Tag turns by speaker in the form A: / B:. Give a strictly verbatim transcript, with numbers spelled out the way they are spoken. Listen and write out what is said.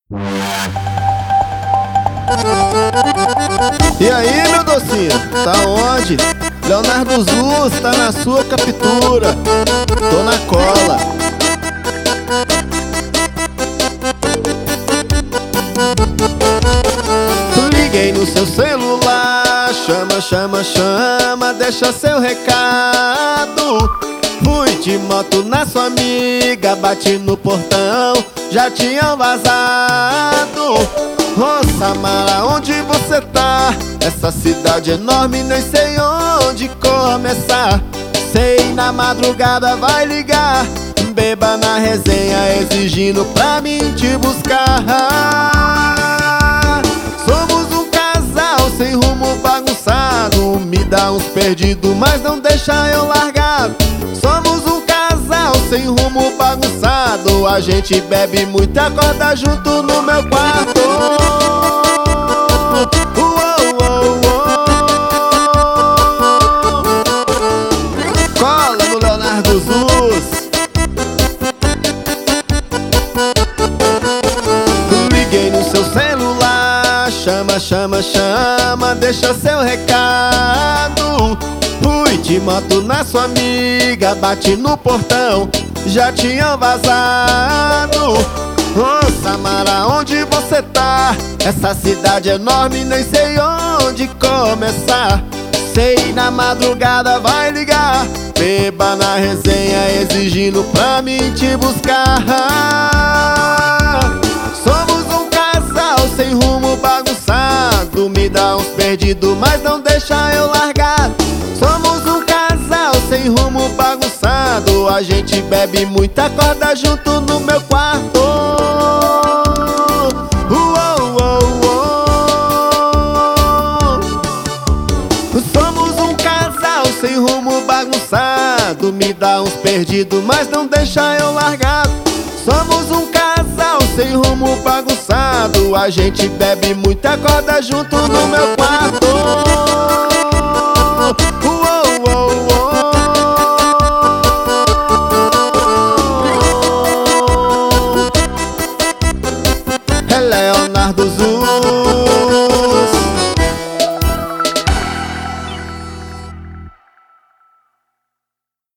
A: E aí, meu docinho, tá onde? Leonardo Zuz tá na sua captura. Tô na cola. Liguei no seu celular, chama, chama, chama, deixa seu recado. Fui de moto na sua amiga, bati no portão, já tinham vazado. Ô Samara, onde você tá? Essa cidade enorme, nem sei onde começar. Sei, na madrugada vai ligar, beba na resenha, exigindo pra mim te buscar. Somos um casal sem rumo bagunçado, me dá uns perdidos, mas não deixa eu largar. Somos um casal sem rumo bagunçado, a gente bebe muito e acorda junto no meu quarto. Uou, uou, uou. Cola no Leonardo Zuz. Liguei no seu celular, chama, chama, chama, deixa seu recado. Fui de moto na sua amiga, bati no portão, já tinham vazado. Ô Samara, onde você tá? Essa cidade enorme, nem sei onde começar. Sei, na madrugada vai ligar, beba na resenha, exigindo pra mim te buscar. Somos um casal sem rumo bagunçado, me dá uns perdidos, mas não deixa eu largar. Somos um casal sem rumo bagunçado, a gente bebe muito, acorda junto no meu quarto. Uou, uou, uou. Somos um casal sem rumo bagunçado, me dá uns perdidos, mas não deixa eu largar. Somos um casal sem rumo bagunçado, a gente bebe muito, acorda junto no meu quarto. Uou, uou, uou. É Leonardo Zuz.